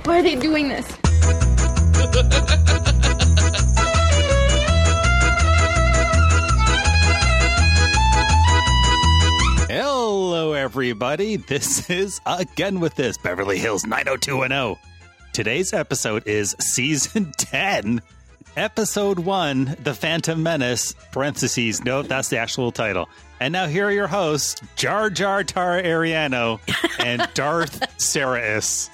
Why are they doing this? Hello, everybody. This is Again With This, Beverly Hills 90210. Today's episode is Season 10, Episode 1, The Phantom Menace, parentheses, nope, that's the actual title. And now here are your hosts, Jar Jar Tara Ariano and Darth Sarais.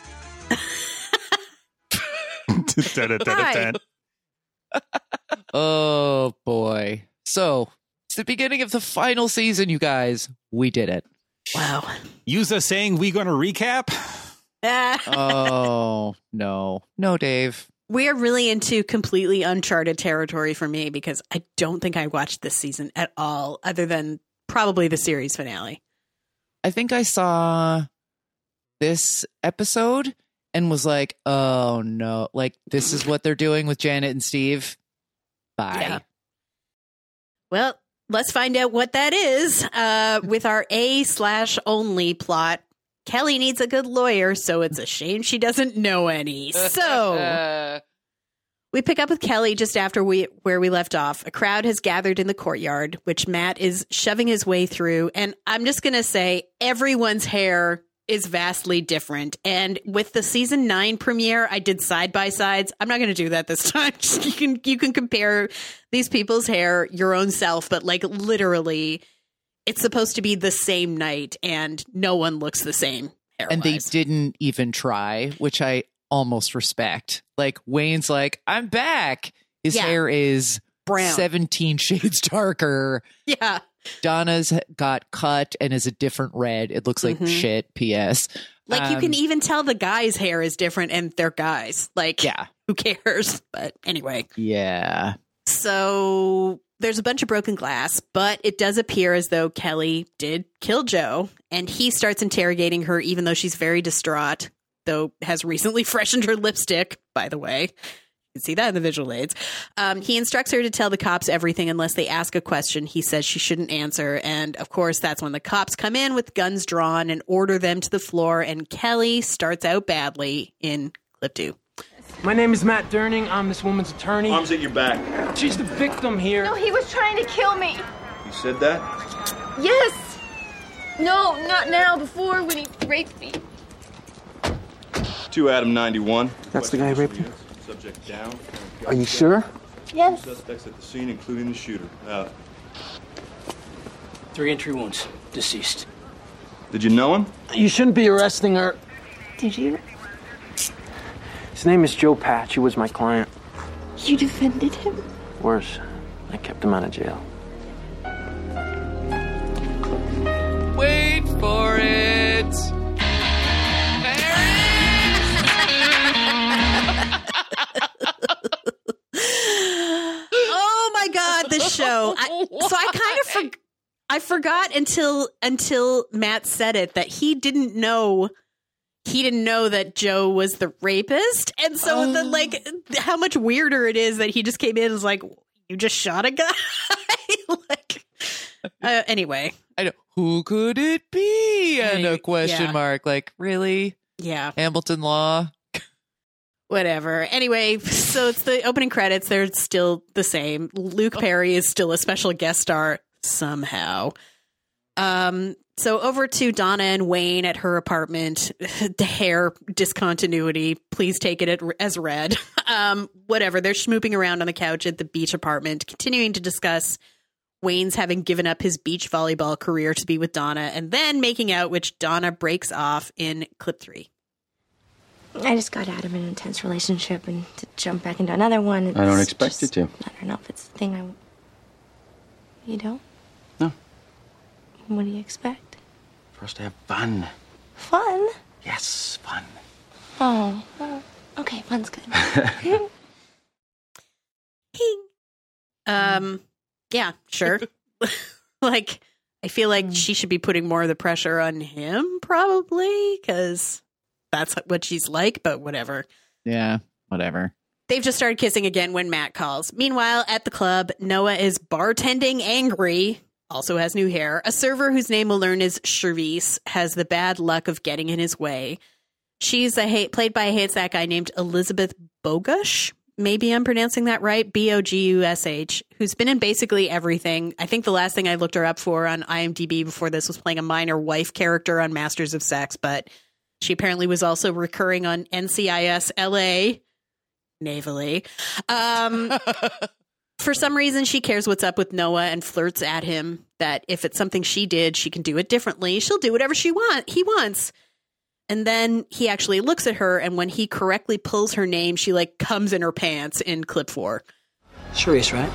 Hi. Oh, boy. So, it's the beginning of the final season, you guys. We did it. Wow. Yuza saying we going to recap? Oh, no. No, Dave. We are really into completely uncharted territory for me because I don't think I watched this season at all, other than probably the series finale. I think I saw this episode and was like, oh, no. Like, this is what they're doing with Janet and Steve. Bye. Yeah. Well, let's find out what that is. With our A/only plot, Kelly needs a good lawyer, so it's a shame she doesn't know any. So we pick up with Kelly just after where we left off. A crowd has gathered in the courtyard, which Matt is shoving his way through. And I'm just going to say everyone's hair is vastly different. And with the season 9 premiere, I did side-by-sides. I'm not going to do that this time. You can compare these people's hair your own self, but like literally it's supposed to be the same night and no one looks the same hair-wise. And they didn't even try, which I almost respect. Like Wayne's like, I'm back. His hair is brown, 17 shades darker. Yeah. Donna's got cut and is a different red. It looks like shit. P.S. Like you can even tell the guy's hair is different and they're guys. Like, yeah, who cares? But anyway. Yeah. So there's a bunch of broken glass, but it does appear as though Kelly did kill Joe. And he starts interrogating her, even though she's very distraught, though has recently freshened her lipstick, by the way. You can see that in the visual aids. He instructs her to tell the cops everything unless they ask a question he says she shouldn't answer. And of course, that's when the cops come in with guns drawn and order them to the floor. And Kelly starts out badly in clip 2. My name is Matt Durning. I'm this woman's attorney. Arms at your back. She's the victim here. No, he was trying to kill me. You said that? Yes. No, not now. Before, when he raped me. 2 Adam 91. That's the guy who raped you? Subject down. Are you sure? Yes. Suspects at the scene, including the shooter. 3 entry wounds. Deceased. Did you know him? You shouldn't be arresting her. Did you? His name is Joe Patch. He was my client. You defended him? Worse, I kept him out of jail. Wait for it. Oh my God, this show. I forgot until Matt said it that he didn't know that Joe was the rapist. And so then like how much weirder it is that he just came in and was like, you just shot a guy. Like anyway. I know. Who could it be? And a question mark. Like, really? Yeah. Hamilton Law? Whatever. Anyway, so it's the opening credits. They're still the same. Luke Perry is still a special guest star somehow. So over to Donna and Wayne at her apartment. The hair discontinuity. Please take it as read. Whatever. They're schmooping around on the couch at the beach apartment, continuing to discuss Wayne's having given up his beach volleyball career to be with Donna, and then making out, which Donna breaks off in clip 3. I just got out of an intense relationship and to jump back into another one. I don't expect you to. I don't know if it's the thing I... You don't? No. What do you expect? For us to have fun. Fun? Yes, fun. Oh, well, okay, fun's good. Yeah, sure. Like, I feel like she should be putting more of the pressure on him, probably, because that's what she's like, but whatever. Yeah, whatever. They've just started kissing again when Matt calls. Meanwhile, at the club, Noah is bartending angry, also has new hair. A server whose name we'll learn is Charisse has the bad luck of getting in his way. She's played by that guy named Elizabeth Bogush. Maybe I'm pronouncing that right. Bogush, who's been in basically everything. I think the last thing I looked her up for on IMDb before this was playing a minor wife character on Masters of Sex, but she apparently was also recurring on NCIS LA, navally. For some reason, she cares what's up with Noah and flirts at him that if it's something she did, she can do it differently. She'll do whatever he wants. And then he actually looks at her, and when he correctly pulls her name, she like comes in her pants in clip 4. Charisse, right?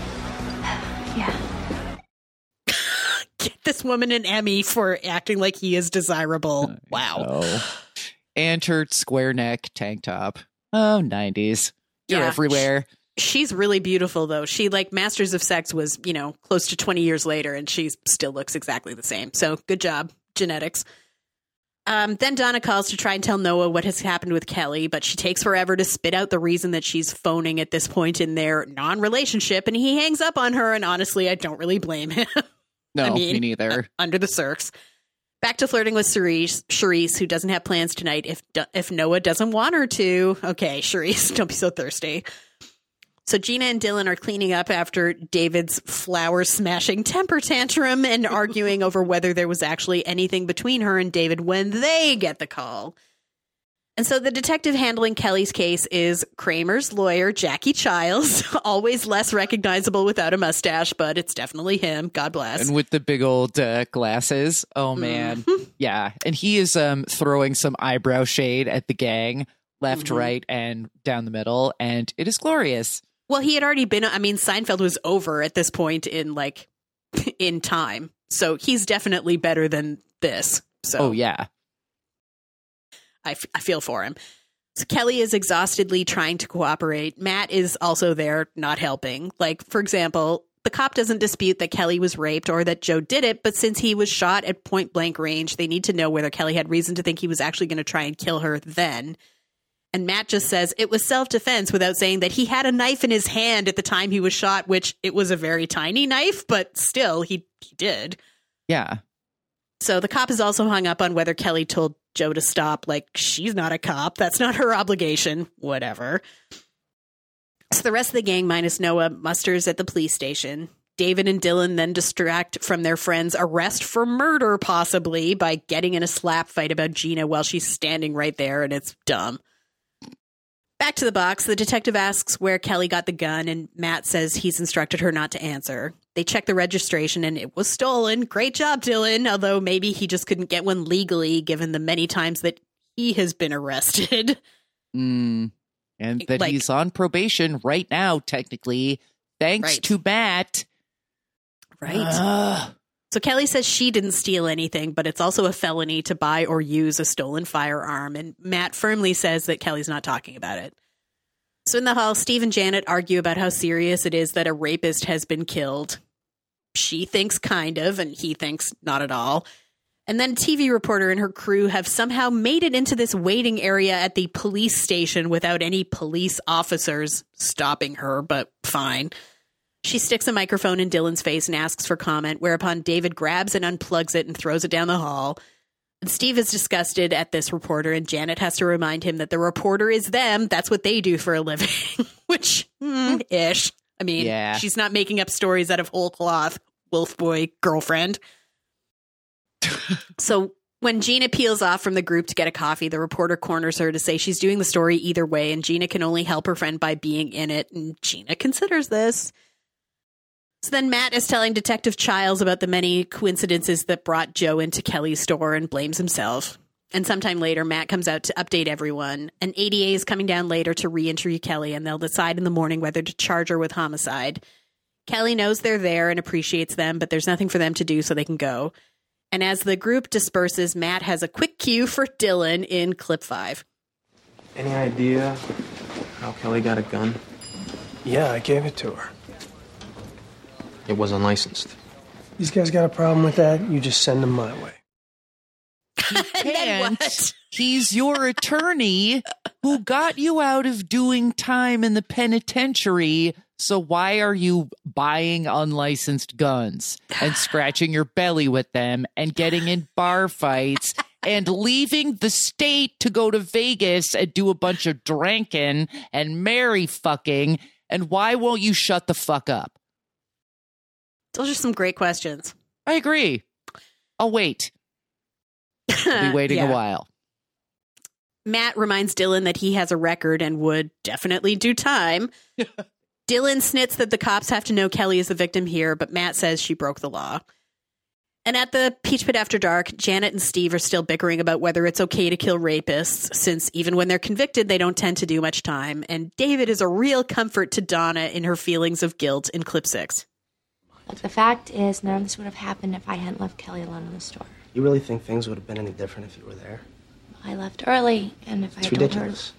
Yeah. Get this woman an Emmy for acting like he is desirable. Wow. Oh. And her square neck tank top. Oh, 90s. You're Yeah. everywhere. She's really beautiful, though. She, like, Masters of Sex was, close to 20 years later, and she still looks exactly the same. So, good job, genetics. Then Donna calls to try and tell Noah what has happened with Kelly, but she takes forever to spit out the reason that she's phoning at this point in their non-relationship, and he hangs up on her, and honestly, I don't really blame him. No, me neither. Under the circs. Back to flirting with Charisse, who doesn't have plans tonight if Noah doesn't want her to. Okay, Charisse, don't be so thirsty. So Gina and Dylan are cleaning up after David's flower-smashing temper tantrum and arguing over whether there was actually anything between her and David when they get the call. And so the detective handling Kelly's case is Kramer's lawyer, Jackie Childs, always less recognizable without a mustache, but it's definitely him. God bless. And with the big old glasses. Oh, man. Mm-hmm. Yeah. And he is throwing some eyebrow shade at the gang, left, right, and down the middle. And it is glorious. Well, he had already been, Seinfeld was over at this point in in time. So he's definitely better than this. So Oh, yeah. I feel for him. So Kelly is exhaustedly trying to cooperate. Matt is also there, not helping. Like, for example, the cop doesn't dispute that Kelly was raped or that Joe did it, but since he was shot at point blank range, they need to know whether Kelly had reason to think he was actually going to try and kill her then. And Matt just says it was self-defense without saying that he had a knife in his hand at the time he was shot, which it was a very tiny knife, but still, he did. Yeah. So the cop is also hung up on whether Kelly told Joe to stop. Like, she's not a cop. That's not her obligation. Whatever. So the rest of the gang, minus Noah, musters at the police station. David and Dylan then distract from their friend's arrest for murder, possibly, by getting in a slap fight about Gina while she's standing right there, and it's dumb. Back to the box, the detective asks where Kelly got the gun, and Matt says he's instructed her not to answer. They check the registration, and it was stolen. Great job, Dylan, although maybe he just couldn't get one legally, given the many times that he has been arrested. And that he's on probation right now, technically, thanks to Matt. Right. So Kelly says she didn't steal anything, but it's also a felony to buy or use a stolen firearm. And Matt firmly says that Kelly's not talking about it. So in the hall, Steve and Janet argue about how serious it is that a rapist has been killed. She thinks kind of, and he thinks not at all. And then a TV reporter and her crew have somehow made it into this waiting area at the police station without any police officers stopping her, but fine. She sticks a microphone in Dylan's face and asks for comment, whereupon David grabs and unplugs it and throws it down the hall. And Steve is disgusted at this reporter, and Janet has to remind him that the reporter is them. That's what they do for a living, which, ish. I mean, She's not making up stories out of whole cloth, wolf boy girlfriend. So when Gina peels off from the group to get a coffee, the reporter corners her to say she's doing the story either way, and Gina can only help her friend by being in it, and Gina considers this. So then Matt is telling Detective Childs about the many coincidences that brought Joe into Kelly's store and blames himself. And sometime later, Matt comes out to update everyone. An ADA is coming down later to re-interview Kelly, and they'll decide in the morning whether to charge her with homicide. Kelly knows they're there and appreciates them, but there's nothing for them to do, so they can go. And as the group disperses, Matt has a quick cue for Dylan in clip 5. Any idea how Kelly got a gun? Yeah, I gave it to her. It was unlicensed. These guys got a problem with that, you just send them my way. And he's your attorney who got you out of doing time in the penitentiary. So why are you buying unlicensed guns and scratching your belly with them and getting in bar fights and leaving the state to go to Vegas and do a bunch of drinking and marry fucking. And why won't you shut the fuck up? Those are some great questions. I agree. I'll wait. I'll be waiting Yeah. a while. Matt reminds Dylan that he has a record and would definitely do time. Dylan snits that the cops have to know Kelly is the victim here, but Matt says she broke the law. And at the Peach Pit after dark, Janet and Steve are still bickering about whether it's okay to kill rapists, since even when they're convicted, they don't tend to do much time. And David is a real comfort to Donna in her feelings of guilt in clip 6. Look, the fact is, none of this would have happened if I hadn't left Kelly alone in the store. You really think things would have been any different if you were there? I left early, and if I It's had told her... ridiculous.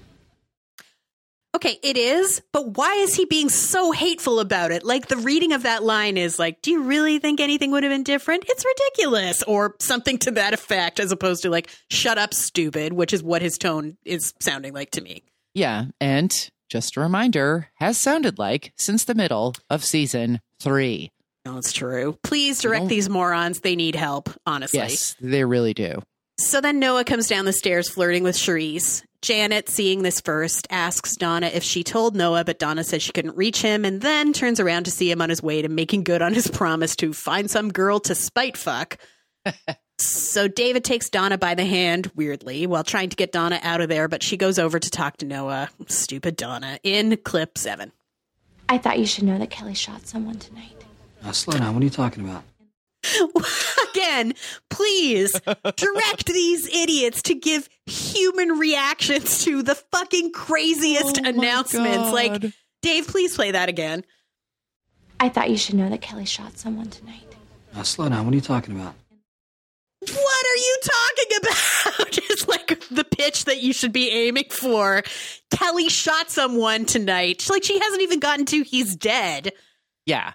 Okay, it is, but why is he being so hateful about it? Like, the reading of that line is like, do you really think anything would have been different? It's ridiculous, or something to that effect, as opposed to like, shut up, stupid, which is what his tone is sounding like to me. Yeah, and just a reminder, has sounded like since the middle of season 3. No, it's true. Please direct these morons. They need help, honestly. Yes, they really do. So then Noah comes down the stairs flirting with Charisse. Janet, seeing this first, asks Donna if she told Noah, but Donna says she couldn't reach him, and then turns around to see him on his way to making good on his promise to find some girl to spite fuck. So David takes Donna by the hand, weirdly, while trying to get Donna out of there, but she goes over to talk to Noah. Stupid Donna. In clip 7. I thought you should know that Kelly shot someone tonight. Now, slow down. What are you talking about? Again, please direct these idiots to give human reactions to the fucking craziest announcements. God. Like, Dave, please play that again. I thought you should know that Kelly shot someone tonight. Now, slow down. What are you talking about? What are you talking about? It's like the pitch that you should be aiming for. Kelly shot someone tonight. Like, she hasn't even gotten to he's dead. Yeah.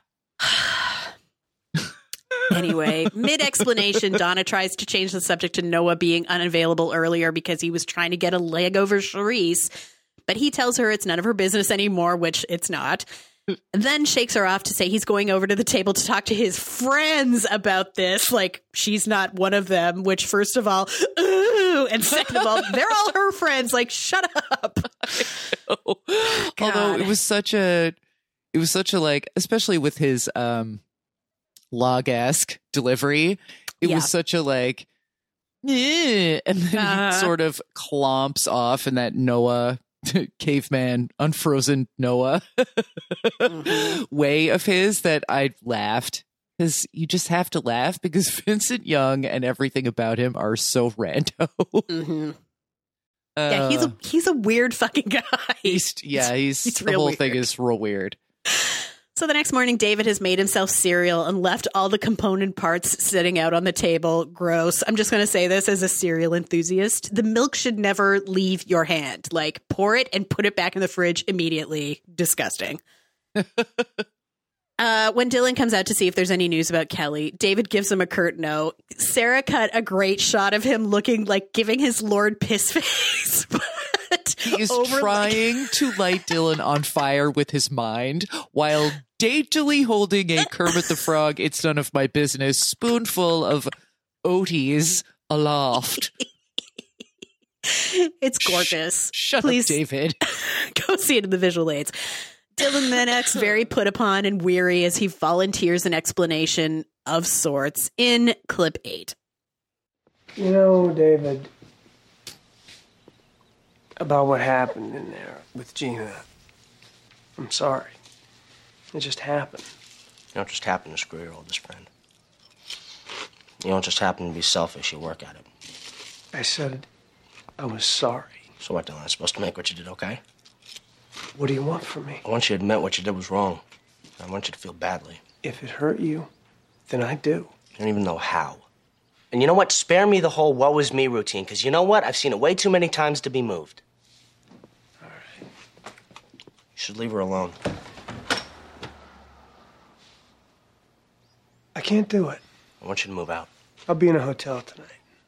Anyway, mid-explanation, Donna tries to change the subject to Noah being unavailable earlier because he was trying to get a leg over Charisse, but he tells her it's none of her business anymore, which it's not. Then shakes her off to say he's going over to the table to talk to his friends about this. Like, she's not one of them, which, first of all, ooh, and second of all, they're all her friends. Like, shut up. Although it was such a like, especially with his log-esque delivery, it was such a like, and then he sort of clomps off in that Noah caveman, unfrozen Noah way of his that I laughed. Because you just have to laugh because Vincent Young and everything about him are so rando. Yeah, he's a weird fucking guy. He's the real whole weird. thing is real weird. So the next morning, David has made himself cereal and left all the component parts sitting out on the table. Gross. I'm just going to say this as a cereal enthusiast. The milk should never leave your hand. Like, pour it and put it back in the fridge immediately. Disgusting. When Dylan comes out to see if there's any news about Kelly, David gives him a curt no. Sarah cut a great shot of him looking like giving his Lord piss face. He is trying to light Dylan on fire with his mind while daintily holding a Kermit the Frog, it's none of my business, spoonful of Oaties aloft. It's gorgeous. Shut Please up, David. Go see it in the visual aids. Dylan then acts very put upon and weary as he volunteers an explanation of sorts in clip 8. You know, David, about what happened in there with Gina, I'm sorry. It just happened. You don't just happen to screw your oldest friend. You don't just happen to be selfish. You work at it. I said I was sorry. So what, Dylan? I'm supposed to make what you did okay? What do you want from me? I want you to admit what you did was wrong. I want you to feel badly. If it hurt you, then I do. You don't even know how. And you know what? Spare me the whole woe is me routine, because you know what? I've seen it way too many times to be moved. All right. You should leave her alone. I can't do it. I want you to move out. I'll be in a hotel tonight.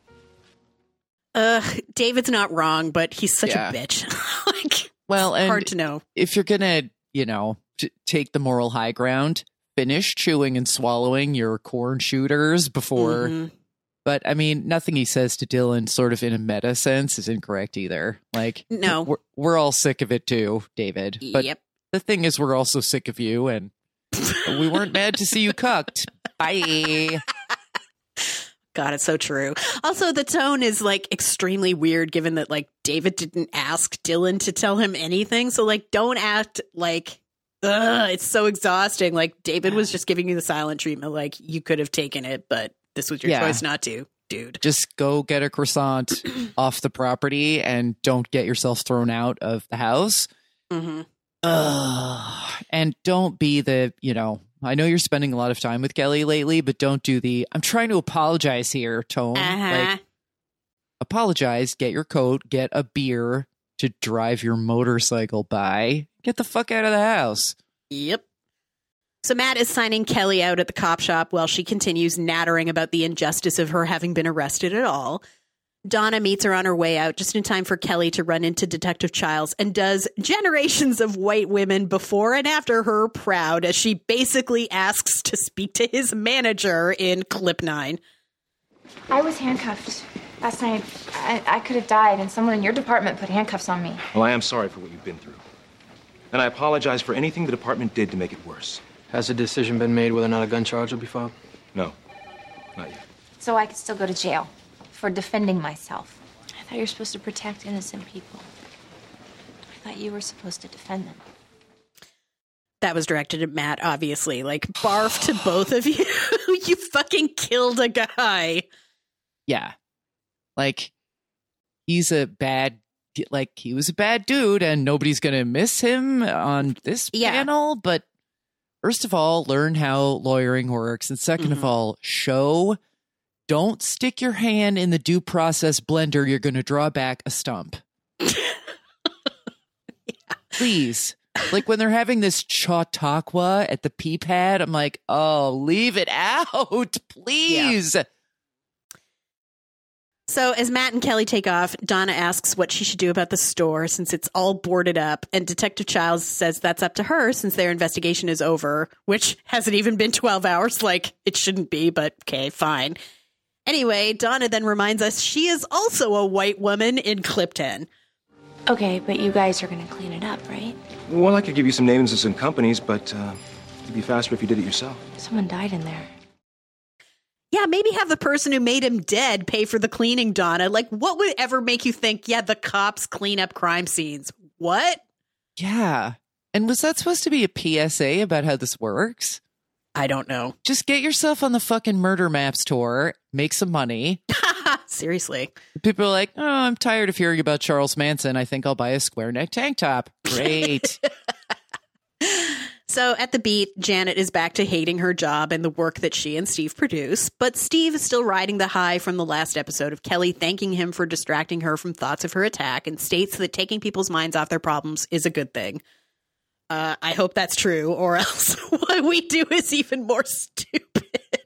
David's not wrong, but he's such Yeah. a bitch. Like, Well, and hard to know. if you're gonna, take the moral high ground, finish chewing and swallowing your corn shooters before But I mean, nothing he says to Dylan sort of in a meta sense is incorrect either. Like, no, we're all sick of it too, David. But yep. The thing is, we're also sick of you, and we weren't mad to see you cucked. Bye. God, it's so true. Also, the tone is like extremely weird given that like David didn't ask Dylan to tell him anything. So like, don't act like, it's so exhausting. Like David was just giving you the silent treatment. Like you could have taken it, but this was your choice not to, dude. Just go get a croissant off the property and don't get yourself thrown out of the house. Mm-hmm. And don't be the, I know you're spending a lot of time with Kelly lately, but don't do the I'm trying to apologize here tone. Like, apologize, get your coat, get a beer to drive your motorcycle by. Get the fuck out of the house. Yep. So Matt is signing Kelly out at the cop shop while she continues nattering about the injustice of her having been arrested at all. Donna meets her on her way out just in time for Kelly to run into Detective Childs and does generations of white women before and after her proud as she basically asks to speak to his manager in clip 9. I was handcuffed last night. I could have died, and someone in your department put handcuffs on me. Well, I am sorry for what you've been through. And I apologize for anything the department did to make it worse. Has a decision been made whether or not a gun charge will be filed? No, not yet. So I could still go to jail for defending myself. I thought you were supposed to protect innocent people. I thought you were supposed to defend them. That was directed at Matt, obviously. Like, barf to both of you. You fucking killed a guy. Yeah. Like, he was a bad dude, and nobody's going to miss him on this panel. But first of all, learn how lawyering works. And second of all, don't stick your hand in the due process blender. You're going to draw back a stump. Please. Like when they're having this Chautauqua at the pee pad, I'm like, oh, leave it out, please. Yeah. So as Matt and Kelly take off, Donna asks what she should do about the store since it's all boarded up. And Detective Childs says that's up to her since their investigation is over, which hasn't even been 12 hours. Like it shouldn't be, but okay, fine. Anyway, Donna then reminds us she is also a white woman in clip 10. Okay, but you guys are going to clean it up, right? Well, I could give you some names of some companies, but it'd be faster if you did it yourself. Someone died in there. Yeah, maybe have the person who made him dead pay for the cleaning, Donna. Like, what would ever make you think, the cops clean up crime scenes? What? Yeah. And was that supposed to be a PSA about how this works? I don't know. Just get yourself on the fucking Murder Maps tour, make some money. Seriously. People are like, oh, I'm tired of hearing about Charles Manson. I think I'll buy a square neck tank top. Great. So at the beat, Janet is back to hating her job and the work that she and Steve produce. But Steve is still riding the high from the last episode of Kelly thanking him for distracting her from thoughts of her attack and states that taking people's minds off their problems is a good thing. I hope that's true, or else what we do is even more stupid.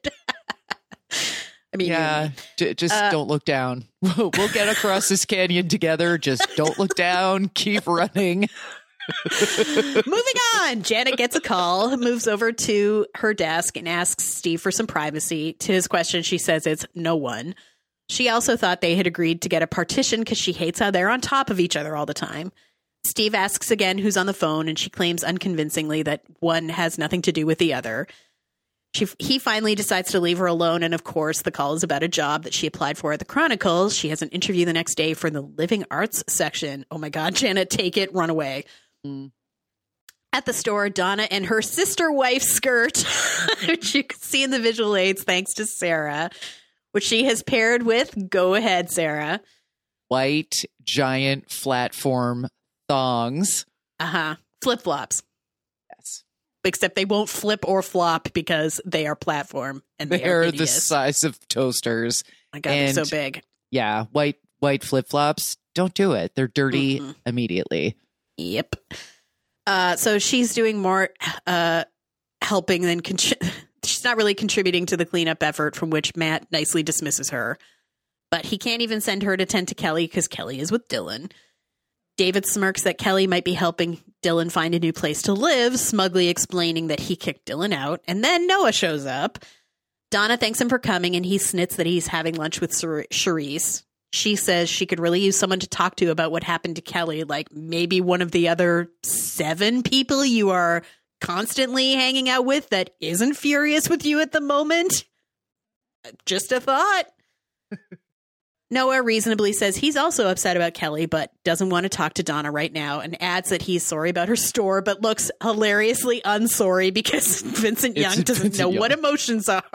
I mean, yeah, just don't look down. We'll get across this canyon together. Just don't look down. Keep running. Moving on. Janet gets a call, moves over to her desk and asks Steve for some privacy. To his question, she says it's no one. She also thought they had agreed to get a partition because she hates how they're on top of each other all the time. Steve asks again who's on the phone, and she claims unconvincingly that one has nothing to do with the other. He finally decides to leave her alone, and of course, the call is about a job that she applied for at the Chronicles. She has an interview the next day for the Living Arts section. Oh my God, Janet, take it, run away. At the store, Donna and her sister wife skirt, which you can see in the visual aids thanks to Sarah, which she has paired with, go ahead, Sarah. White, giant, flatform thongs. Flip-flops. Yes. Except they won't flip or flop because they are platform. And they're the size of toasters. My God, they're so big. Yeah, white flip-flops. Don't do it. They're dirty immediately. Yep. So she's doing more helping than she's not really contributing to the cleanup effort, from which Matt nicely dismisses her. But he can't even send her to tend to Kelly because Kelly is with Dylan. David smirks that Kelly might be helping Dylan find a new place to live, smugly explaining that he kicked Dylan out. And then Noah shows up. Donna thanks him for coming, and he snits that he's having lunch with Charisse. She says she could really use someone to talk to about what happened to Kelly, like maybe one of the other 7 people you are constantly hanging out with that isn't furious with you at the moment. Just a thought. Noah reasonably says he's also upset about Kelly, but doesn't want to talk to Donna right now, and adds that he's sorry about her store, but looks hilariously unsorry because Vincent Young doesn't know what emotions are.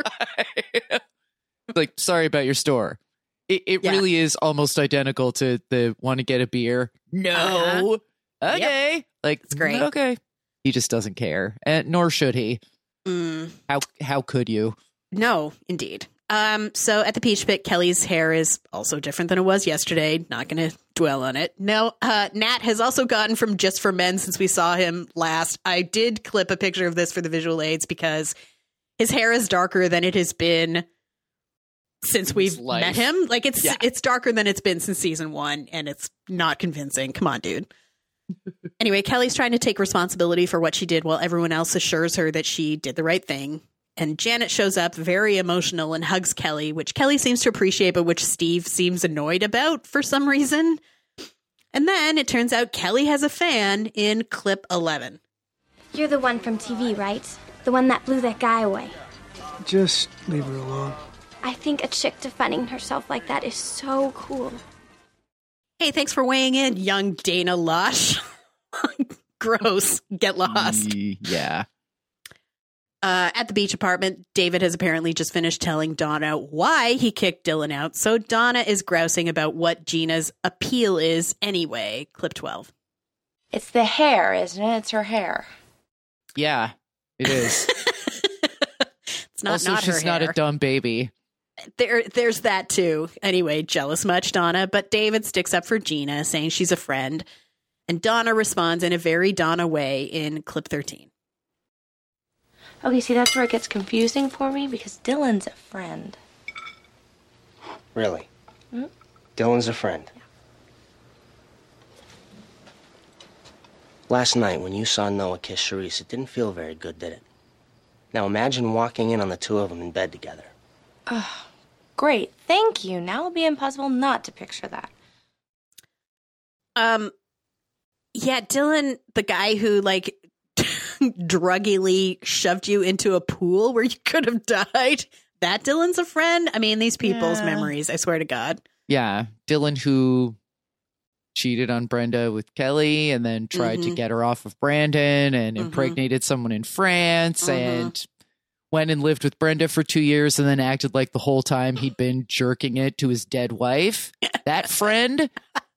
Like, sorry about your store. It really is almost identical to the want to get a beer. No. Okay. Yep. Like, it's great. Okay. He just doesn't care. And nor should he. How could you? No, indeed. So at the Peach Pit, Kelly's hair is also different than it was yesterday. Not going to dwell on it. No, Nat has also gotten from Just for Men since we saw him last. I did clip a picture of this for the visual aids because his hair is darker than it has been since we've met him. Like it's darker than it's been since season 1, and it's not convincing. Come on, dude. Anyway, Kelly's trying to take responsibility for what she did while everyone else assures her that she did the right thing. And Janet shows up very emotional and hugs Kelly, which Kelly seems to appreciate, but which Steve seems annoyed about for some reason. And then it turns out Kelly has a fan in clip 11. You're the one from TV, right? The one that blew that guy away. Just leave her alone. I think a chick defending herself like that is so cool. Hey, thanks for weighing in, young Dana Lush. Gross. Get lost. Yeah. At the beach apartment, David has apparently just finished telling Donna why he kicked Dylan out, so Donna is grousing about what Gina's appeal is anyway. Clip 12. It's the hair, isn't it? It's her hair. Yeah, it is. It's not, also, not her she's hair. Not a dumb baby. There's that too. Anyway, jealous much, Donna? But David sticks up for Gina, saying she's a friend. And Donna responds in a very Donna way in clip 13. Okay, see, that's where it gets confusing for me because Dylan's a friend. Really? Dylan's a friend? Yeah. Last night, when you saw Noah kiss Charisse, it didn't feel very good, did it? Now imagine walking in on the 2 of them in bed together. Oh, great. Thank you. Now it'll be impossible not to picture that. Yeah, Dylan, the guy who, like, druggily shoved you into a pool where you could have died. That Dylan's a friend? I mean, these people's memories, I swear to God. Yeah, Dylan who cheated on Brenda with Kelly and then tried to get her off of Brandon and impregnated someone in France and went and lived with Brenda for 2 years and then acted like the whole time he'd been jerking it to his dead wife. That friend?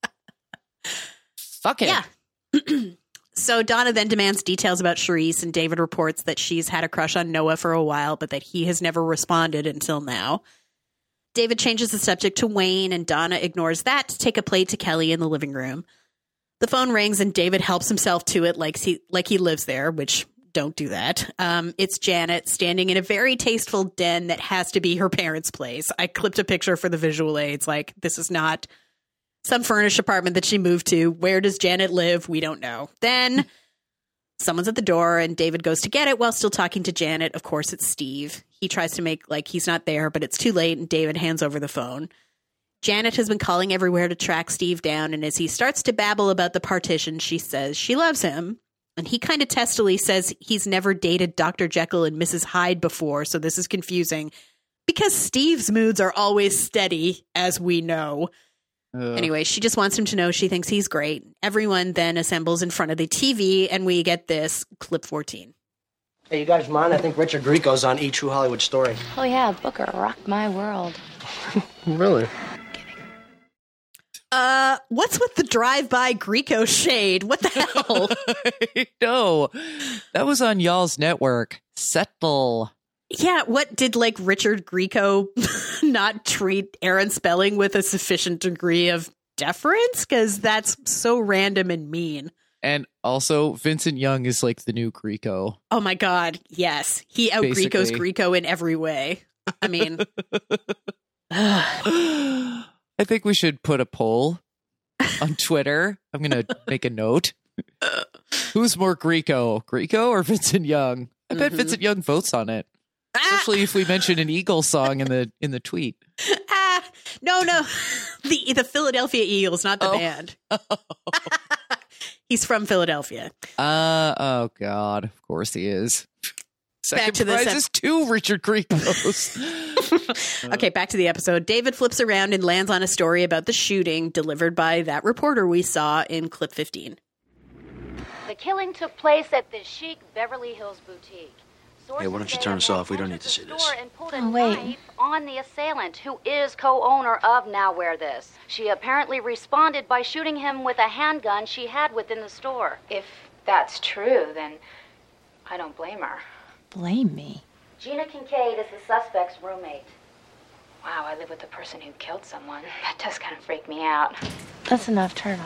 Fuck it. Yeah. So Donna then demands details about Charisse, and David reports that she's had a crush on Noah for a while, but that he has never responded until now. David changes the subject to Wayne, and Donna ignores that to take a plate to Kelly in the living room. The phone rings, and David helps himself to it like he lives there, which don't do that. It's Janet standing in a very tasteful den that has to be her parents' place. I clipped a picture for the visual aids. Like, this is not some furnished apartment that she moved to. Where does Janet live? We don't know. Then someone's at the door and David goes to get it while still talking to Janet. Of course, it's Steve. He tries to make like he's not there, but it's too late and David hands over the phone. Janet has been calling everywhere to track Steve down, and as he starts to babble about the partition, she says she loves him. And he kind of testily says he's never dated Dr. Jekyll and Mrs. Hyde before, so this is confusing. Because Steve's moods are always steady, as we know. Anyway, she just wants him to know she thinks he's great. Everyone then assembles in front of the TV, and we get this clip 14. Hey, you guys mind? I think Richard Grieco's on E! True Hollywood Story. Oh, yeah, Booker rocked my world. Really? What's with the drive-by Grieco shade? What the hell? No, that was on y'all's network. Settle. Yeah, what did like Richard Grieco not treat Aaron Spelling with a sufficient degree of deference? Because that's so random and mean. And also, Vincent Young is like the new Grieco. Oh my God, yes. He out-Grieco's Grieco in every way. I mean... I think we should put a poll on Twitter. I'm going to make a note. Who's more Grieco or Vincent Young? I bet Vincent Young votes on it. Especially if we mention an Eagles song in the tweet. No. The Philadelphia Eagles, not the band. He's from Philadelphia. Oh God, of course he is. Second prize is 2 Richard Grieco's. Okay, back to the episode. David flips around and lands on a story about the shooting delivered by that reporter we saw in clip 15. The killing took place at the chic Beverly Hills boutique. Hey, why don't you turn us off? We don't need to see this. Oh, wait. On the assailant, who is co-owner of Now Wear This. She apparently responded by shooting him with a handgun she had within the store. If that's true, then I don't blame her. Blame me? Gina Kincaid is the suspect's roommate. Wow, I live with the person who killed someone. That does kind of freak me out. That's enough. Turn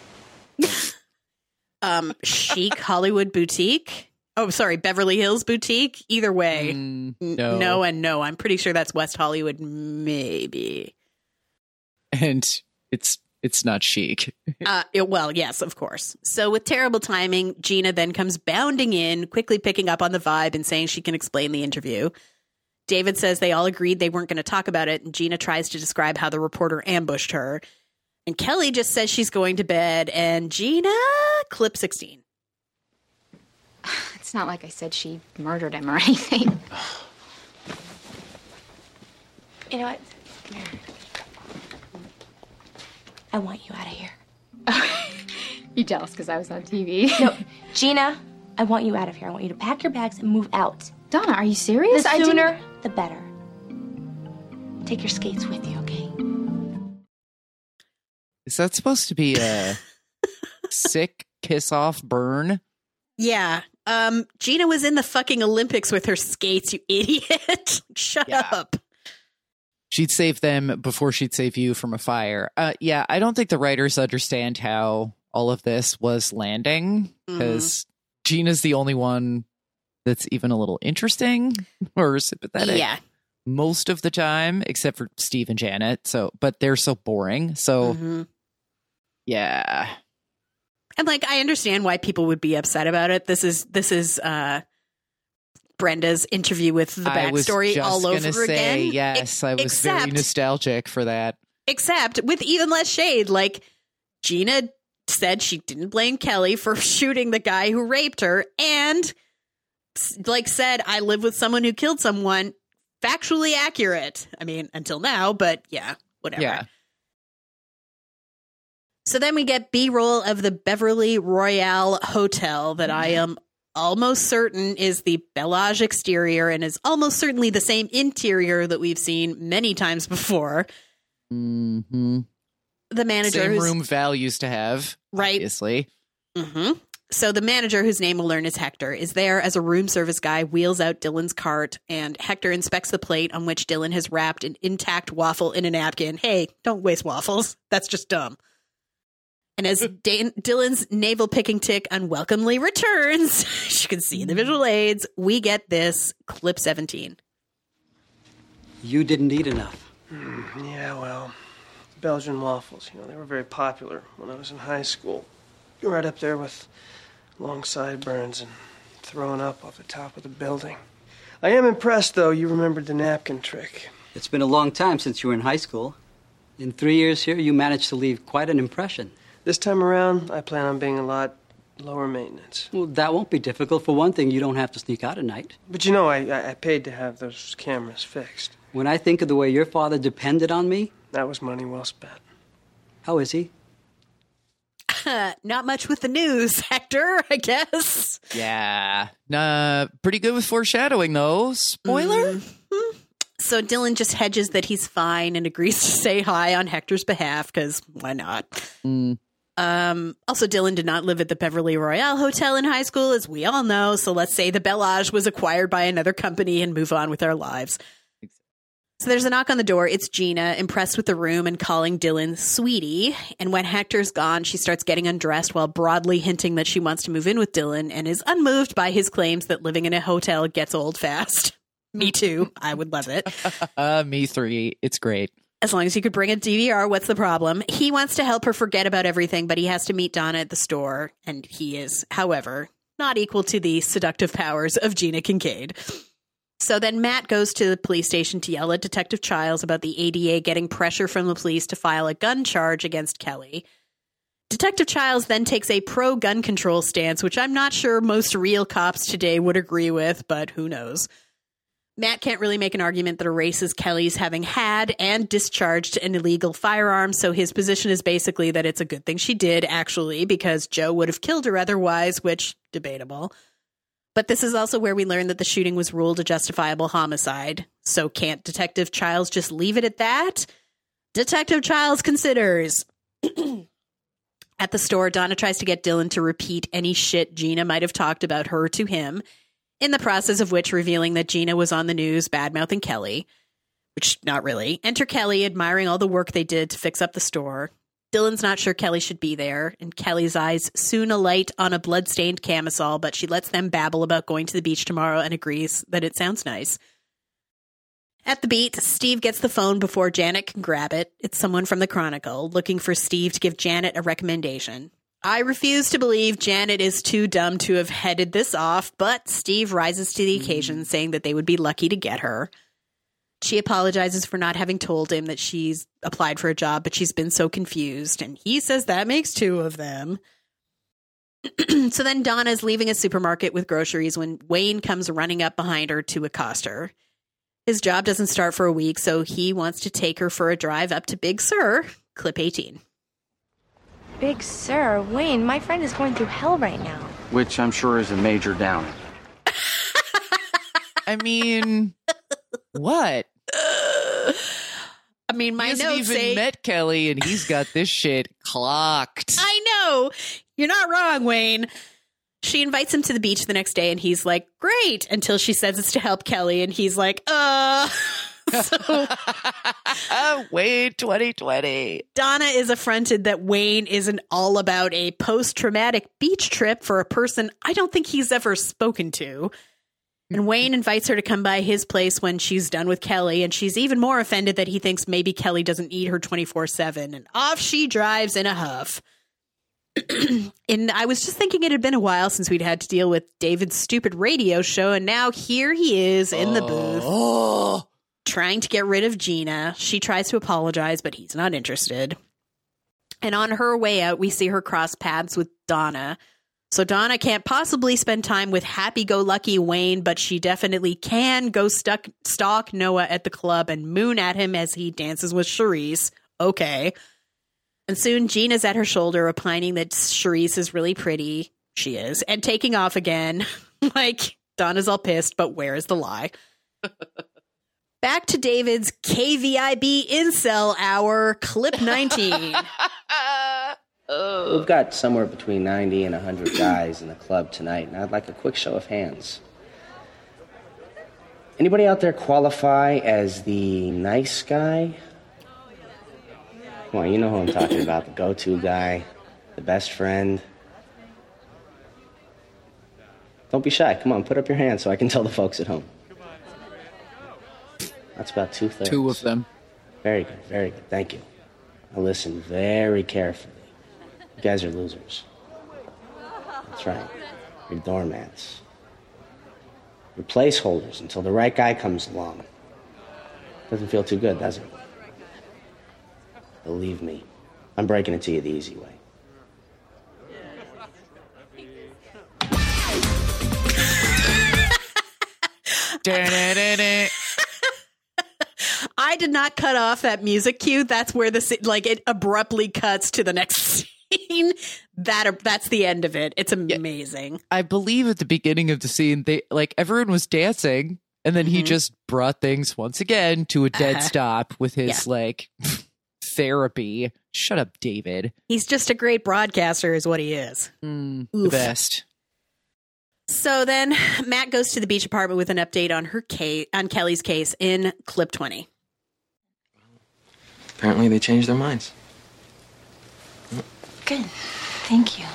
off. Chic Hollywood boutique. Oh, sorry, Beverly Hills boutique. Either way, no and no. I'm pretty sure that's West Hollywood, maybe. And it's not chic. Well, yes, of course. So with terrible timing, Gina then comes bounding in, quickly picking up on the vibe and saying she can explain the interview. David says they all agreed they weren't going to talk about it, and Gina tries to describe how the reporter ambushed her. And Kelly just says she's going to bed, and Gina, clip 16. It's not like I said she murdered him or anything. You know what? Come here. I want you out of here. You jealous because I was on TV? No, Gina, I want you out of here. I want you to pack your bags and move out. Donna, are you serious? The sooner, the better. Take your skates with you, okay? Is that supposed to be a sick kiss off burn? Yeah. Gina was in the fucking Olympics with her skates, you idiot. Shut up. She'd save them before she'd save you from a fire. Yeah, I don't think the writers understand how all of this was landing, because Gina's the only one that's even a little interesting or sympathetic. Yeah. Most of the time, except for Steve and Janet. But they're so boring. So, yeah. And like, I understand why people would be upset about it. This is Brenda's interview with the backstory all over again. Yes, I was very nostalgic for that. Except with even less shade. Like, Gina said she didn't blame Kelly for shooting the guy who raped her, and like said, I live with someone who killed someone. Factually accurate. I mean, until now, but yeah, whatever. Yeah. So then we get B-roll of the Beverly Royale Hotel that I am almost certain is the Bellage exterior and is almost certainly the same interior that we've seen many times before. Mm-hmm. The manager, same room Val used to have, right? Obviously. Mm-hmm. So the manager, whose name we'll learn is Hector, is there as a room service guy, wheels out Dylan's cart, and Hector inspects the plate on which Dylan has wrapped an intact waffle in a napkin. Hey, don't waste waffles. That's just dumb. And as Dylan's navel-picking tick unwelcomely returns, as you can see in the visual aids, we get this clip 17. You didn't eat enough. Yeah, well, Belgian waffles, they were very popular when I was in high school. Right up there with long sideburns and throwing up off the top of the building. I am impressed, though, you remembered the napkin trick. It's been a long time since you were in high school. In 3 years here, you managed to leave quite an impression. This time around, I plan on being a lot lower maintenance. Well, that won't be difficult. For one thing, you don't have to sneak out at night. But I paid to have those cameras fixed. When I think of the way your father depended on me... That was money well spent. How is he? Not much with the news, Hector, I guess. Yeah. Pretty good with foreshadowing, though. Spoiler? Mm-hmm. So Dylan just hedges that he's fine and agrees to say hi on Hector's behalf, because why not? Also, Dylan did not live at the Beverly Royale Hotel in high school, as we all know, so let's say the Bellage was acquired by another company and move on with our lives. So there's a knock on the door. It's Gina, impressed with the room and calling Dylan sweetie. And when Hector's gone, she starts getting undressed while broadly hinting that she wants to move in with Dylan and is unmoved by his claims that living in a hotel gets old fast. Me too. I would love it. Me three. It's great. As long as you could bring a DVR, what's the problem? He wants to help her forget about everything, but he has to meet Donna at the store. And he is, however, not equal to the seductive powers of Gina Kincaid. So then Matt goes to the police station to yell at Detective Childs about the ADA getting pressure from the police to file a gun charge against Kelly. Detective Childs then takes a pro-gun control stance, which I'm not sure most real cops today would agree with, but who knows. Matt can't really make an argument that erases Kelly's having had and discharged an illegal firearm, so his position is basically that it's a good thing she did, actually, because Joe would have killed her otherwise, which, debatable. But this is also where we learn that the shooting was ruled a justifiable homicide. So can't Detective Childs just leave it at that? Detective Childs considers. At the store, Donna tries to get Dylan to repeat any shit Gina might have talked about her to him, in the process of which revealing that Gina was on the news bad-mouthing Kelly, which not really. Enter Kelly admiring all the work they did to fix up the store. Dylan's not sure Kelly should be there, and Kelly's eyes soon alight on a blood-stained camisole, but she lets them babble about going to the beach tomorrow and agrees that it sounds nice. At the beat, Steve gets the phone before Janet can grab it. It's someone from the Chronicle, looking for Steve to give Janet a recommendation. I refuse to believe Janet is too dumb to have headed this off, but Steve rises to the occasion, saying that they would be lucky to get her. She apologizes for not having told him that she's applied for a job, but she's been so confused, and he says that makes two of them. So then Donna's leaving a supermarket with groceries when Wayne comes running up behind her to accost her. His job doesn't start for a week, so he wants to take her for a drive up to Big Sur, clip 18. Big Sur, Wayne, my friend is going through hell right now. Which I'm sure is a major downer. I mean, what? I mean, my he notes hasn't even met Kelly, and he's got this shit clocked. I know. You're not wrong, Wayne. She invites him to the beach the next day, and he's like, great, until she says it's to help Kelly, and he's like, So, Wayne 2020. Donna is affronted that Wayne isn't all about a post-traumatic beach trip for a person I don't think he's ever spoken to. And Wayne invites her to come by his place when she's done with Kelly, and she's even more offended that he thinks maybe Kelly doesn't eat her 24/7, and off she drives in a huff. And I was just thinking it had been a while since we'd had to deal with David's stupid radio show, and now here he is in the booth, trying to get rid of Gina. She tries to apologize, but he's not interested. And on her way out, we see her cross paths with Donna. So Donna can't possibly spend time with happy-go-lucky Wayne, but she definitely can go stalk Noah at the club and moon at him as he dances with Charisse. Okay. And soon Gina's at her shoulder, opining that Charisse is really pretty. She is. And taking off again. Like, Donna's all pissed, but where is the lie? Back to David's KVIB Incel Hour, clip 19. We've got somewhere between 90 and 100 guys in the club tonight, and I'd like a quick show of hands. Anybody out there qualify as the nice guy? Come on, you know who I'm talking about, the go-to guy, the best friend. Don't be shy. Come on, put up your hand so I can tell the folks at home. That's about 2/3. Two of them. Very good, very good. Thank you. Now listen very carefully. You guys are losers. That's right. You're doormats. You're placeholders until the right guy comes along. Doesn't feel too good, does it? Believe me, I'm breaking it to you the easy way. I did not cut off that music cue. That's where it abruptly cuts to the next scene. That's the end of it. It's amazing. I believe at the beginning of the scene, everyone was dancing, and then he just brought things once again to a dead stop with his therapy. Shut up, David. He's just a great broadcaster, is what he is. The best. So then Matt goes to the beach apartment with an update on Kelly's case in clip 20. Apparently they changed their minds. Good. Thank you.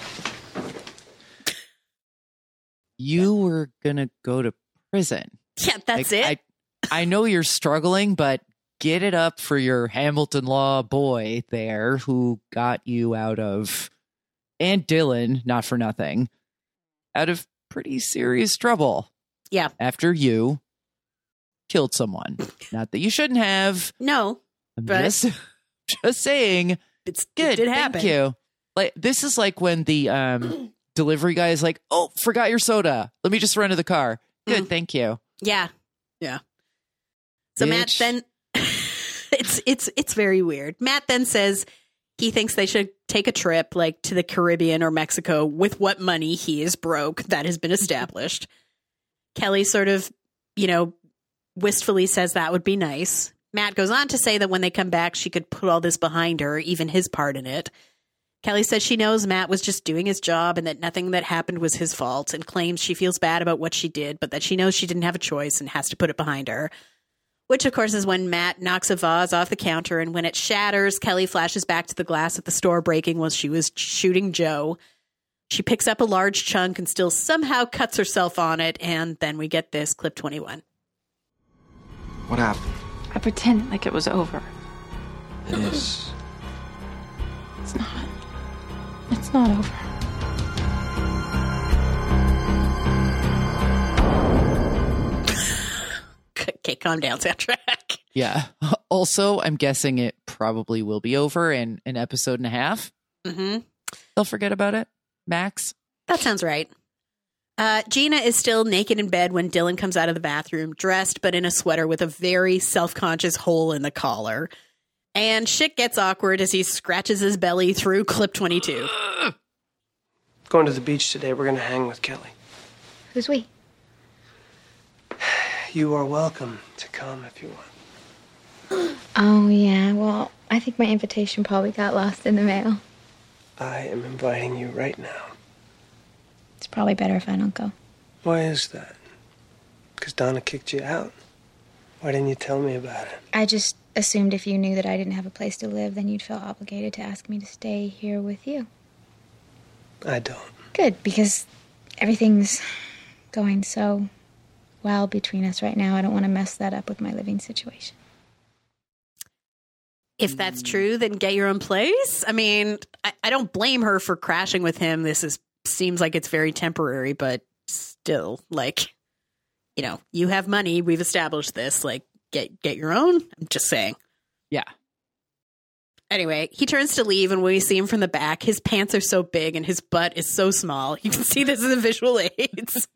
You were gonna go to prison. Yeah, that's it. I know you're struggling, but get it up for your Hamilton Law boy there who got you out of, and Dylan, not for nothing, out of pretty serious trouble. Yeah. After you. killed someone. Not that you shouldn't have. No. I'm but just saying. It's good. It did happen. Thank you. Like, this is like when the delivery guy is like, oh, forgot your soda. Let me just run to the car. Good. Thank you. Yeah. Yeah. So Matt then it's very weird. Matt then says he thinks they should take a trip like to the Caribbean or Mexico with what money he is broke. That has been established. Kelly sort of, wistfully says that would be nice. Matt goes on to say that when they come back, she could put all this behind her, even his part in it. Kelly says she knows Matt was just doing his job and that nothing that happened was his fault, and claims she feels bad about what she did, but that she knows she didn't have a choice and has to put it behind her. Which, of course, is when Matt knocks a vase off the counter, and when it shatters, Kelly flashes back to the glass at the store breaking while she was shooting Joe. She picks up a large chunk and still somehow cuts herself on it, and then we get this, clip 21. What happened? I pretended like it was over. It is. It's not. It's not over. Okay, calm down, soundtrack. Yeah. Also, I'm guessing it probably will be over in an episode and a half. Mm-hmm. They'll forget about it. Max? That sounds right. Gina is still naked in bed when Dylan comes out of the bathroom, dressed but in a sweater with a very self-conscious hole in the collar. And shit gets awkward as he scratches his belly through clip 22. Going to the beach today. We're going to hang with Kelly. Who's we? You are welcome to come if you want. Oh, yeah. Well, I think my invitation probably got lost in the mail. I am inviting you right now. It's probably better if I don't go. Why is that? Because Donna kicked you out? Why didn't you tell me about it? I just assumed if you knew that I didn't have a place to live, then you'd feel obligated to ask me to stay here with you. I don't. Good, because everything's going so well between us right now. I don't want to mess that up with my living situation. If that's true, then get your own place. I mean, I don't blame her for crashing with him. Seems like it's very temporary, but still, like, you have money. We've established this. Like, get your own. I'm just saying. Yeah. Anyway, he turns to leave, and when we see him from the back, his pants are so big and his butt is so small. You can see this in the visual aids.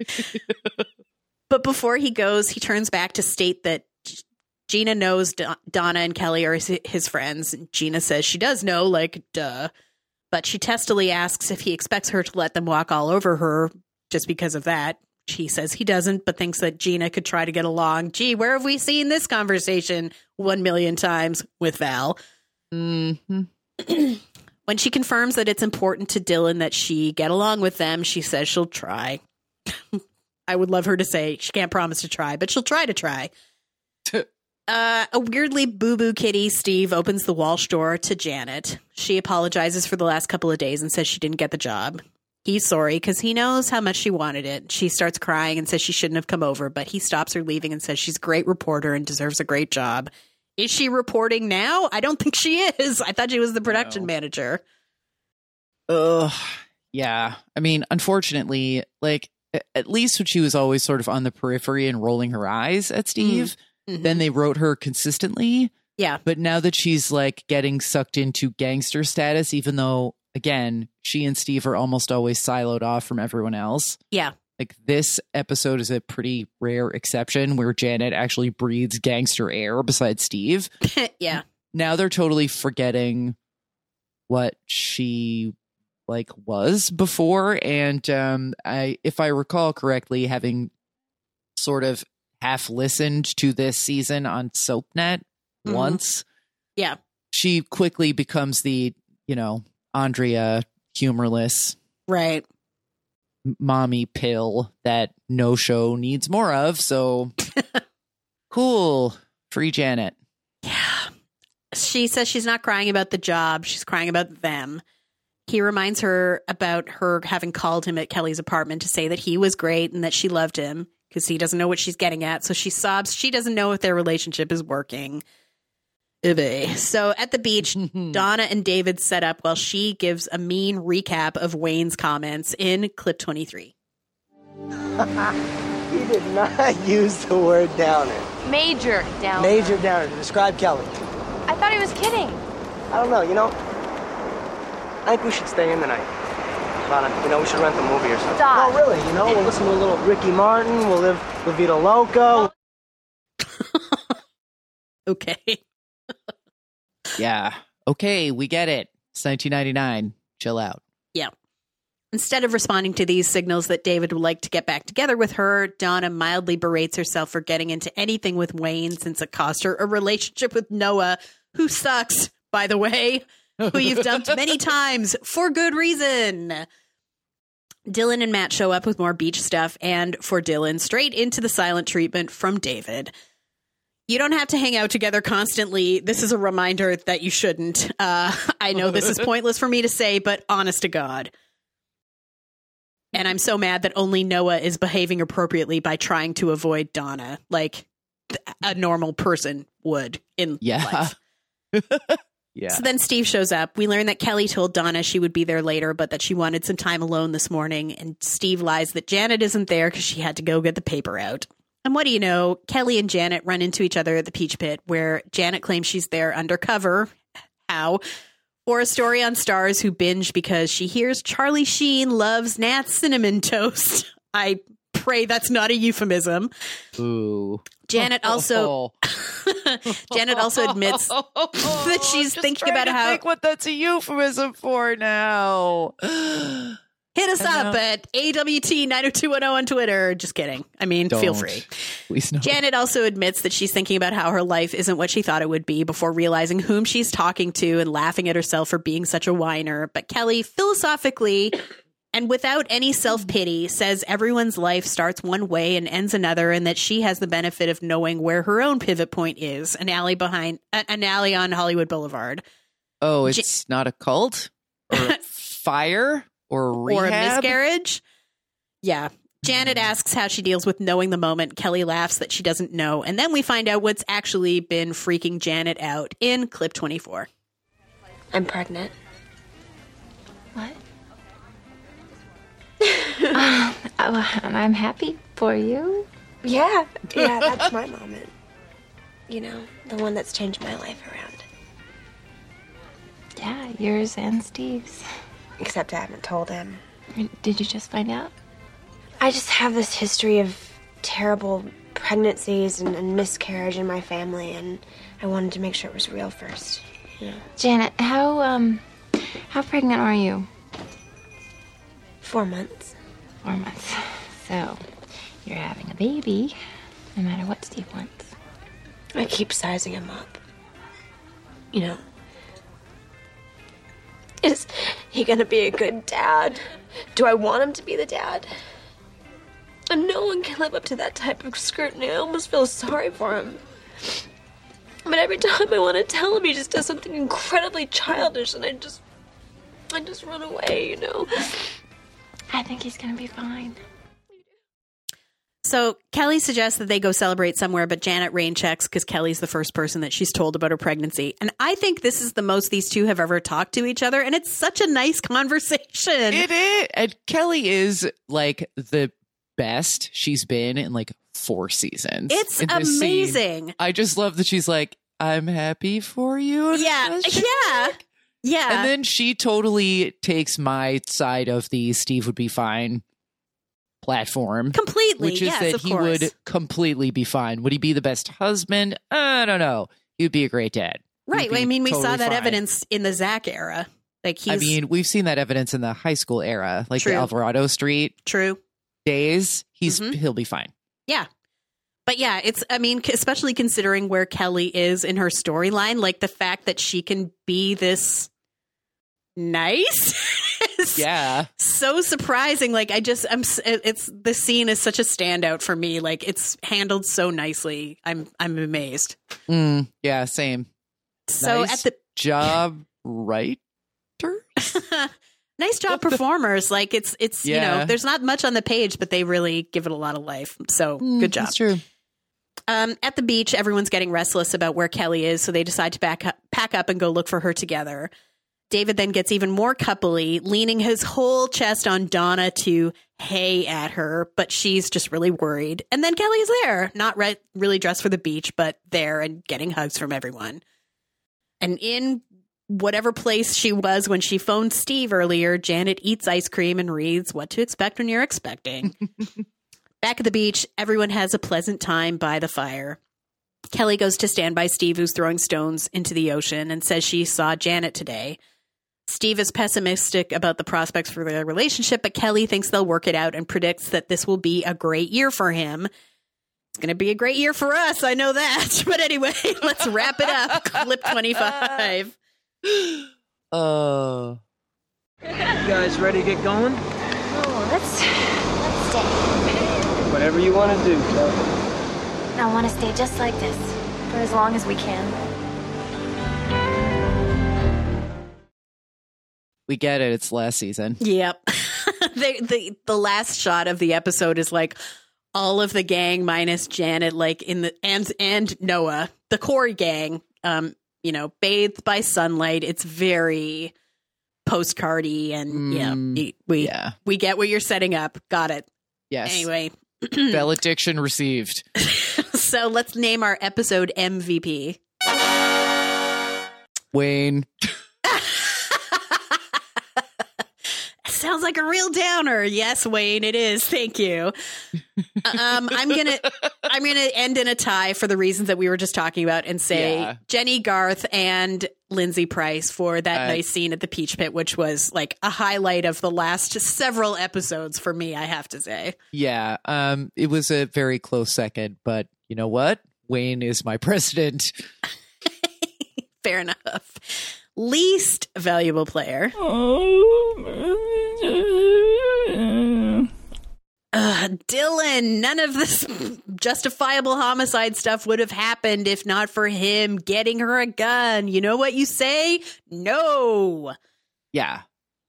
But before he goes, he turns back to state that Gina knows Donna and Kelly are his friends. And Gina says she does know, like, duh. But she testily asks if he expects her to let them walk all over her just because of that. He says he doesn't, but thinks that Gina could try to get along. Gee, where have we seen this conversation 1 million times with Val? Mm-hmm. When she confirms that it's important to Dylan that she get along with them, she says she'll try. I would love her to say she can't promise to try, but she'll try to try. A weirdly boo-boo kitty, Steve, opens the Walsh door to Janet. She apologizes for the last couple of days and says she didn't get the job. He's sorry because he knows how much she wanted it. She starts crying and says she shouldn't have come over, but he stops her leaving and says she's a great reporter and deserves a great job. Is she reporting now? I don't think she is. I thought she was the production manager. Ugh. Yeah. I mean, unfortunately, like, at least when she was always sort of on the periphery and rolling her eyes at Steve, then they wrote her consistently. Yeah. But now that she's like getting sucked into gangster status, even though, again, she and Steve are almost always siloed off from everyone else. Yeah. Like, this episode is a pretty rare exception where Janet actually breathes gangster air besides Steve. Yeah. Now they're totally forgetting what she was before. And if I recall correctly, having sort of half listened to this season on SoapNet once. Yeah. She quickly becomes the, Andrea humorless. Right. Mommy pill that no show needs more of. So cool. Free Janet. Yeah. She says she's not crying about the job. She's crying about them. He reminds her about her having called him at Kelly's apartment to say that he was great and that she loved him because he doesn't know what she's getting at. So she sobs. She doesn't know if their relationship is working. So at the beach, Donna and David set up while she gives a mean recap of Wayne's comments in clip 23. He did not use the word downer. Major Downer. Major Downer. Describe Kelly. I thought he was kidding. I don't know, I think we should stay in the night. We should rent a movie or something. Stop. No, really, we'll listen to a little Ricky Martin, we'll live La Vida Loco. Okay. Yeah. Okay, we get it. It's 1999. Chill out. Yeah. Instead of responding to these signals that David would like to get back together with her, Donna mildly berates herself for getting into anything with Wayne since it cost her a relationship with Noah, who sucks, by the way, who you've dumped many times for good reason. Dylan and Matt show up with more beach stuff, and for Dylan, straight into the silent treatment from David. You don't have to hang out together constantly. This is a reminder that you shouldn't. I know this is pointless for me to say, but honest to God. And I'm so mad that only Noah is behaving appropriately by trying to avoid Donna, like a normal person would in life. Yeah. So then Steve shows up. We learn that Kelly told Donna she would be there later, but that she wanted some time alone this morning. And Steve lies that Janet isn't there because she had to go get the paper out. And what do you know? Kelly and Janet run into each other at the Peach Pit, where Janet claims she's there undercover. How? For a story on Stars, who binge because she hears Charlie Sheen loves Nat's cinnamon toast. I pray that's not a euphemism. Ooh. Janet also admits that she's thinking about how think what that's a euphemism for now. Hit us up at AWT90210 on Twitter. Just kidding. I mean, feel free. Please no. Janet also admits that she's thinking about how her life isn't what she thought it would be before realizing whom she's talking to and laughing at herself for being such a whiner. But Kelly, philosophically and without any self-pity, says everyone's life starts one way and ends another, and that she has the benefit of knowing where her own pivot point is, an alley on Hollywood Boulevard. Oh, it's not a cult? Or a fire? Or rehab? Or a miscarriage? Yeah. Janet asks how she deals with knowing the moment. Kelly laughs that she doesn't know. And then we find out what's actually been freaking Janet out in clip 24. I'm pregnant. What? I'm happy for you. Yeah, that's my moment. The one that's changed my life around. Yeah, yours and Steve's. Except I haven't told him. Did you just find out? I just have this history of terrible pregnancies and miscarriage in my family, and I wanted to make sure it was real first. Janet, how pregnant are you? 4 months. 4 months. So, you're having a baby, no matter what Steve wants. I keep sizing him up. Is he gonna be a good dad? Do I want him to be the dad? And no one can live up to that type of scrutiny. I almost feel sorry for him. But every time I want to tell him, he just does something incredibly childish, and I just run away, I think he's gonna be fine. So Kelly suggests that they go celebrate somewhere, but Janet rain checks because Kelly's the first person that she's told about her pregnancy. And I think this is the most these two have ever talked to each other, and it's such a nice conversation. It is. And Kelly is like the best she's been in like 4 seasons. It's amazing. Scene. I just love that she's like, I'm happy for you. Yeah. And then she totally takes my side of the Steve would be fine platform. Completely. Which is yes, that of he course. would completely be fine. Would he be the best husband? I don't know. He'd be a great dad. Right. I mean, we totally saw that fine. evidence in the Zach era. Like we've seen that evidence in the high school era, like True. the Alvarado Street days. He'll be fine. Yeah. But yeah, especially considering where Kelly is in her storyline, like the fact that she can be this nice. Yeah. So surprising. Like the scene is such a standout for me. Like it's handled so nicely. I'm amazed. Yeah, same. So nice job, right? Nice job, performers. Like it's there's not much on the page, but they really give it a lot of life. So good job. That's true. At the beach, everyone's getting restless about where Kelly is, so they decide to pack up and go look for her together. David then gets even more coupley, leaning his whole chest on Donna to hey at her, but she's just really worried. And then Kelly's there, not really dressed for the beach, but there and getting hugs from everyone. And in whatever place she was when she phoned Steve earlier, Janet eats ice cream and reads What to Expect When You're Expecting. Back at the beach, everyone has a pleasant time by the fire. Kelly goes to stand by Steve, who's throwing stones into the ocean, and says she saw Janet today. Steve is pessimistic about the prospects for their relationship, but Kelly thinks they'll work it out and predicts that this will be a great year for him. It's going to be a great year for us, I know that. But anyway, let's wrap it up. Clip 25. You guys ready to get going? Oh, let's stay. Whatever you want to do, Kelly. I want to stay just like this for as long as we can. We get it. It's last season. Yep. The last shot of the episode is like all of the gang minus Janet, like in the and Noah, the Corey gang, bathed by sunlight. It's very postcardy, and we get what you're setting up. Got it. Yes. Anyway, valediction received. So let's name our episode MVP. Wayne. Sounds like a real downer. Yes, Wayne, it is. Thank you. I'm gonna end in a tie for the reasons that we were just talking about and say Jenny Garth and Lindsay Price for that nice scene at the Peach Pit, which was like a highlight of the last several episodes for me, I have to say. Yeah, it was a very close second, but you know what? Wayne is my president. Fair enough. Least valuable player. Dylan, none of this justifiable homicide stuff would have happened if not for him getting her a gun. You know what you say? No. Yeah.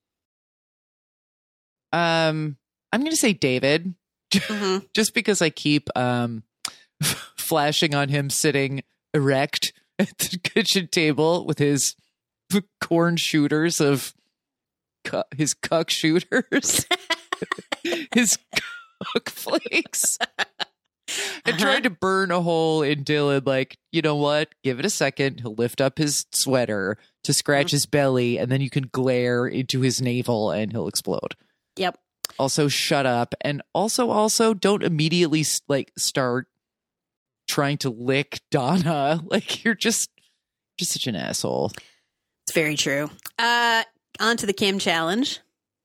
I'm going to say David, just because I keep flashing on him sitting erect at the kitchen table with his corn shooters of his cuck shooters, his cuck flakes, and trying to burn a hole in Dylan. Like, you know what? Give it a second. He'll lift up his sweater to scratch his belly, and then you can glare into his navel and he'll explode. Yep. Also, shut up. And also don't immediately start trying to lick Donna. Like, you're just such an asshole. It's very true. On to the Kim challenge.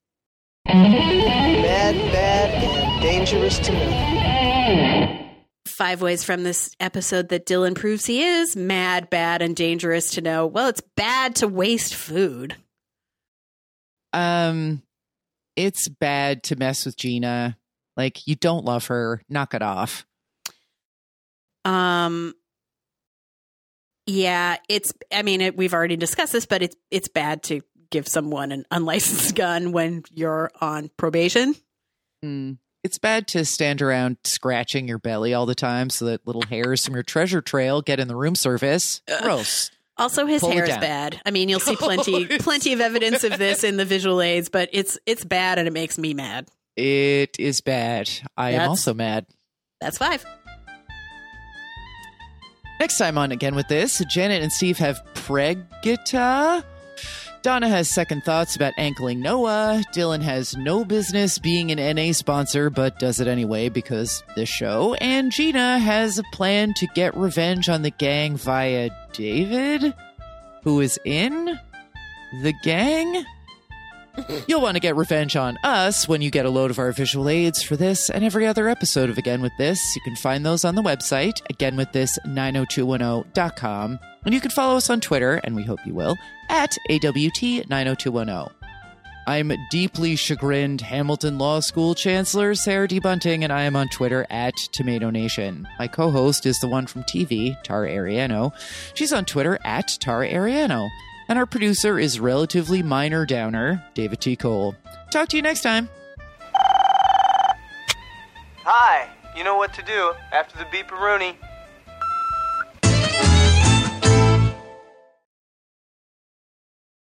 Bad, and dangerous to know. 5 ways from this episode that Dylan proves he is mad, bad, and dangerous to know. Well, it's bad to waste food. It's bad to mess with Gina. Like, you don't love her. Knock it off. Yeah, we've already discussed this, but it's bad to give someone an unlicensed gun when you're on probation. It's bad to stand around scratching your belly all the time so that little hairs from your treasure trail get in the room service. Gross. Also, his hair is bad. I mean, you'll see plenty of evidence of this in the visual aids, but it's bad and it makes me mad. It is bad. I am also mad. That's 5. Next time on Again With This, Janet and Steve have pregita. Donna has second thoughts about ankling Noah. Dylan has no business being an NA sponsor, but does it anyway because this show. And Gina has a plan to get revenge on the gang via David, who is in the gang. You'll want to get revenge on us when you get a load of our visual aids for this and every other episode of Again With This. You can find those on the website, againwiththis90210.com. And you can follow us on Twitter, and we hope you will, at AWT90210. I'm deeply chagrined Hamilton Law School Chancellor Sarah D. Bunting, and I am on Twitter at Tomato Nation. My co-host is the one from TV, Tara Ariano. She's on Twitter at Tara Ariano. And our producer is relatively minor downer, David T. Cole. Talk to you next time. Hi, you know what to do after the beeparoonie.